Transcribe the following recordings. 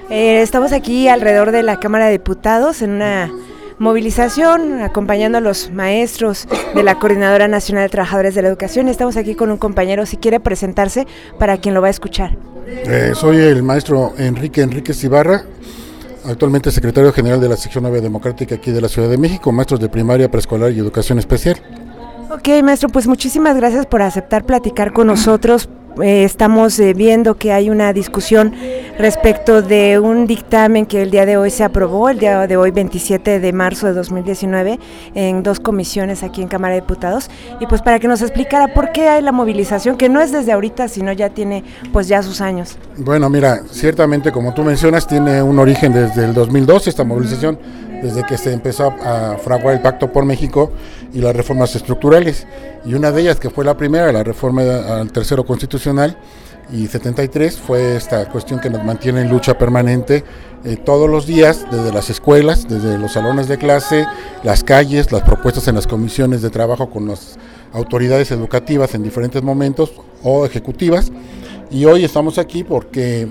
Estamos aquí alrededor de la Cámara de Diputados en una movilización, acompañando a los maestros de la Coordinadora Nacional de Trabajadores de la Educación. Estamos aquí con un compañero, si quiere presentarse para quien lo va a escuchar. Soy el maestro Enrique Enríquez Ibarra, actualmente secretario general de la Sección 9 Democrática aquí de la Ciudad de México, maestros de primaria, preescolar y educación especial. Ok, maestro, pues muchísimas gracias por aceptar platicar con nosotros. Estamos viendo que hay una discusión respecto de un dictamen que el día de hoy se aprobó, el día de hoy 27 de marzo de 2019, en dos comisiones aquí en Cámara de Diputados, y pues para que nos explicara por qué hay la movilización, que no es desde ahorita, sino ya tiene pues ya sus años. Bueno, mira, ciertamente como tú mencionas, tiene un origen desde el 2012 esta movilización, desde que se empezó a fraguar el Pacto por México y las reformas estructurales, y una de ellas, que fue la primera, la reforma al tercero constitucional, y 73, fue esta cuestión que nos mantiene en lucha permanente todos los días, desde las escuelas, desde los salones de clase, las calles, las propuestas en las comisiones de trabajo con las autoridades educativas en diferentes momentos o ejecutivas, y hoy estamos aquí porque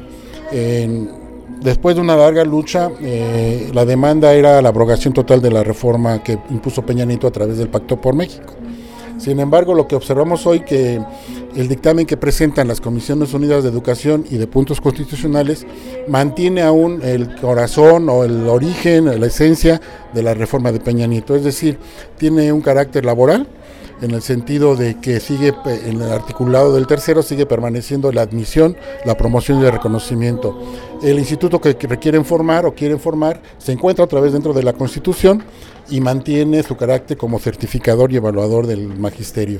después de una larga lucha, la demanda era la abrogación total de la reforma que impuso Peña Nieto a través del Pacto por México. Sin embargo, lo que observamos hoy, que el dictamen que presentan las Comisiones Unidas de Educación y de Puntos Constitucionales mantiene aún el corazón o el origen, la esencia de la reforma de Peña Nieto, es decir, tiene un carácter laboral, en el sentido de que sigue en el articulado del tercero, sigue permaneciendo la admisión, la promoción y el reconocimiento. El instituto que requieren formar o quieren formar se encuentra otra vez dentro de la Constitución y mantiene su carácter como certificador y evaluador del magisterio.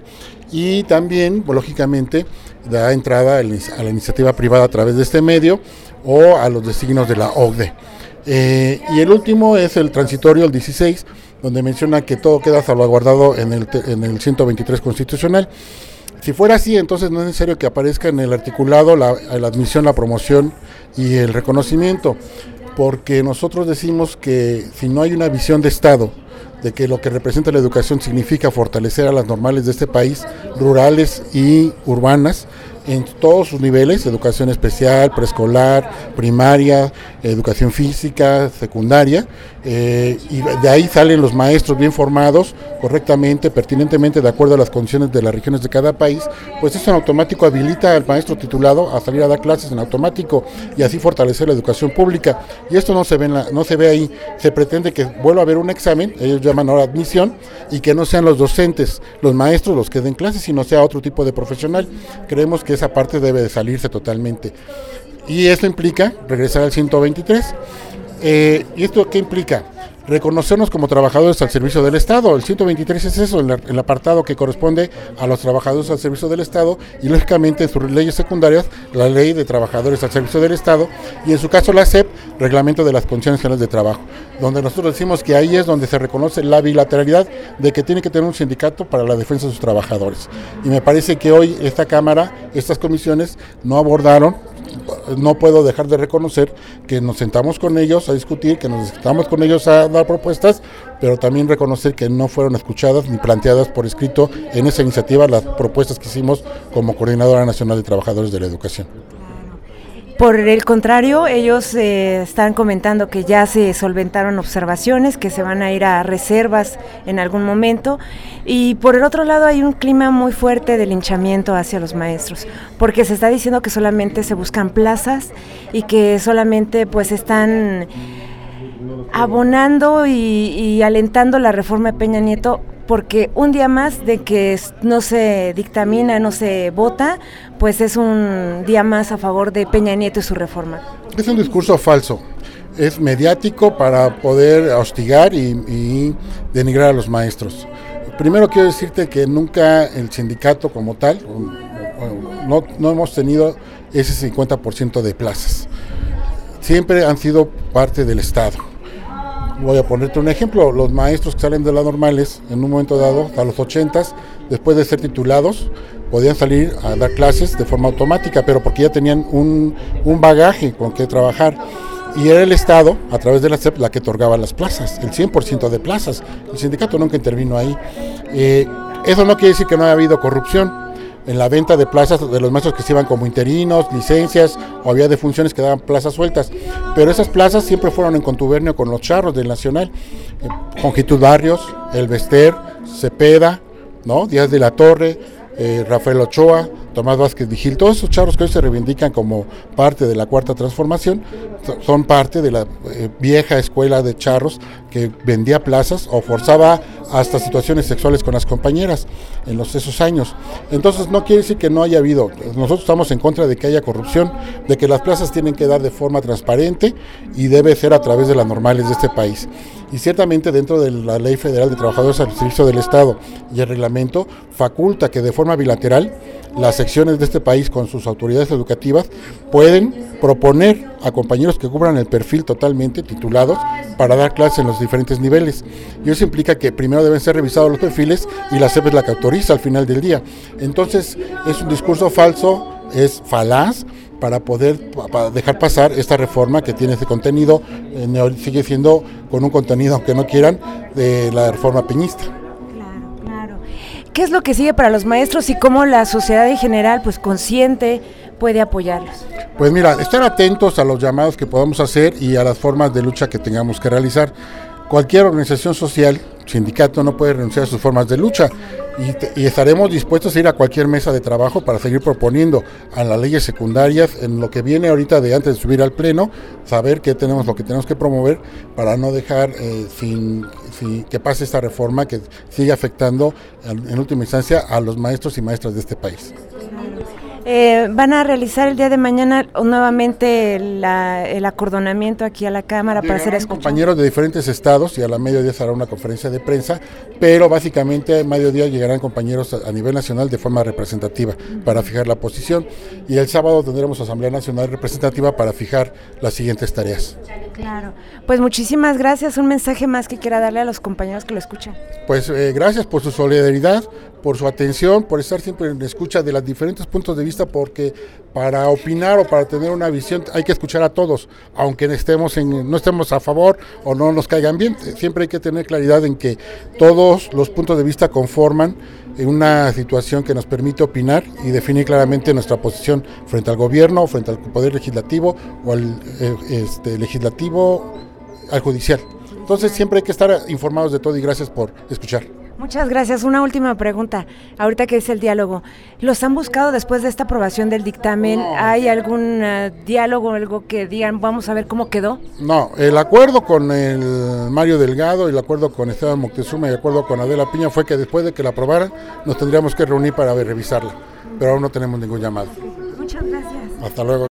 Y también, lógicamente, da entrada a la iniciativa privada a través de este medio o a los designios de la OCDE. Y el último es el transitorio, el 16, donde menciona que todo queda salvaguardado en el 123 constitucional. Si fuera así, entonces no es necesario que aparezca en el articulado la admisión, la promoción y el reconocimiento, porque nosotros decimos que si no hay una visión de Estado, de que lo que representa la educación significa fortalecer a las normales de este país, rurales y urbanas, en todos sus niveles, educación especial, preescolar, primaria, educación física, secundaria, y de ahí salen los maestros bien formados, correctamente, pertinentemente, de acuerdo a las condiciones de las regiones de cada país, pues eso en automático habilita al maestro titulado a salir a dar clases en automático y así fortalecer la educación pública. Y esto no se ve ahí, se pretende que vuelva a haber un examen, ellos llaman ahora admisión, y que no sean los docentes, los maestros los que den clases, sino sea otro tipo de profesional. Creemos que esa parte debe de salirse totalmente. Y esto implica regresar al 123. ¿Y esto qué implica? Reconocernos como trabajadores al servicio del Estado. El 123 es eso, el apartado que corresponde a los trabajadores al servicio del Estado, y lógicamente en sus leyes secundarias, la ley de trabajadores al servicio del Estado, y en su caso la SEP, reglamento de las condiciones generales de trabajo, donde nosotros decimos que ahí es donde se reconoce la bilateralidad de que tiene que tener un sindicato para la defensa de sus trabajadores. Y me parece que hoy esta Cámara, estas comisiones no abordaron. No puedo dejar de reconocer que nos sentamos con ellos a discutir, que nos sentamos con ellos a dar propuestas, pero también reconocer que no fueron escuchadas ni planteadas por escrito en esa iniciativa las propuestas que hicimos como Coordinadora Nacional de Trabajadores de la Educación. Por el contrario, ellos están comentando que ya se solventaron observaciones, que se van a ir a reservas en algún momento, y por el otro lado hay un clima muy fuerte de linchamiento hacia los maestros, porque se está diciendo que solamente se buscan plazas y que solamente pues están abonando y alentando la reforma de Peña Nieto, porque un día más de que no se dictamina, no se vota, pues es un día más a favor de Peña Nieto y su reforma. Es un discurso falso, es mediático para poder hostigar y denigrar a los maestros. Primero quiero decirte que nunca el sindicato como tal, no hemos tenido ese 50% de plazas. Siempre han sido parte del Estado. Voy a ponerte un ejemplo, los maestros que salen de las normales, en un momento dado, a los 80s, después de ser titulados, podían salir a dar clases de forma automática, pero porque ya tenían un bagaje con que trabajar. Y era el Estado, a través de la SEP, la que otorgaba las plazas, el 100% de plazas. El sindicato nunca intervino ahí. Eso no quiere decir que no haya habido corrupción, en la venta de plazas de los maestros que se iban como interinos, licencias, o había defunciones que daban plazas sueltas. Pero esas plazas siempre fueron en contubernio con los charros del Nacional, Conjitud Barrios, El Bester, Cepeda, ¿no? Díaz de la Torre, Rafael Ochoa, Tomás Vázquez Vigil, todos esos charros que hoy se reivindican como parte de la Cuarta Transformación, son parte de la vieja escuela de charros que vendía plazas o forzaba hasta situaciones sexuales con las compañeras en esos años. Entonces no quiere decir que no haya habido, nosotros estamos en contra de que haya corrupción, de que las plazas tienen que dar de forma transparente y debe ser a través de las normales de este país. Y ciertamente dentro de la Ley Federal de Trabajadores al Servicio del Estado y el reglamento faculta que de forma bilateral las secciones de este país con sus autoridades educativas pueden proponer a compañeros que cubran el perfil totalmente titulados para dar clases en los diferentes niveles. Y eso implica que primero deben ser revisados los perfiles y la SEP es la que autoriza al final del día. Entonces es un discurso falso, es falaz, para poder dejar pasar esta reforma que tiene ese contenido, sigue siendo con un contenido, aunque no quieran, de la reforma peñista. Claro, claro. ¿Qué es lo que sigue para los maestros y cómo la sociedad en general, pues consciente, puede apoyarlos? Pues mira, estar atentos a los llamados que podamos hacer y a las formas de lucha que tengamos que realizar. Cualquier organización social, sindicato, no puede renunciar a sus formas de lucha y estaremos dispuestos a ir a cualquier mesa de trabajo para seguir proponiendo a las leyes secundarias en lo que viene ahorita de antes de subir al pleno, saber qué tenemos, lo que tenemos que promover para no dejar sin que pase esta reforma que sigue afectando en última instancia a los maestros y maestras de este país. ¿Van a realizar el día de mañana nuevamente el acordonamiento aquí a la Cámara para ser escuchados? Compañeros de diferentes estados y a la mediodía se hará una conferencia de prensa, pero básicamente a mediodía llegarán compañeros a nivel nacional de forma representativa para fijar la posición y el sábado tendremos Asamblea Nacional Representativa para fijar las siguientes tareas. Claro, pues muchísimas gracias. Un mensaje más que quiera darle a los compañeros que lo escuchan. Pues gracias por su solidaridad, por su atención, por estar siempre en escucha de los diferentes puntos de vista, porque para opinar o para tener una visión hay que escuchar a todos, aunque no estemos a favor o no nos caigan bien. Siempre hay que tener claridad en que todos los puntos de vista conforman una situación que nos permite opinar y definir claramente nuestra posición frente al gobierno, frente al poder legislativo o al legislativo, al judicial. Entonces siempre hay que estar informados de todo y gracias por escuchar. Muchas gracias. Una última pregunta, ahorita que es el diálogo. ¿Los han buscado después de esta aprobación del dictamen? No. ¿Hay algún diálogo, algo que digan, vamos a ver cómo quedó? No, el acuerdo con el Mario Delgado, el acuerdo con Esteban Moctezuma y el acuerdo con Adela Piña fue que después de que la aprobaran nos tendríamos que reunir para revisarla, pero aún no tenemos ningún llamado. Muchas gracias. Hasta luego.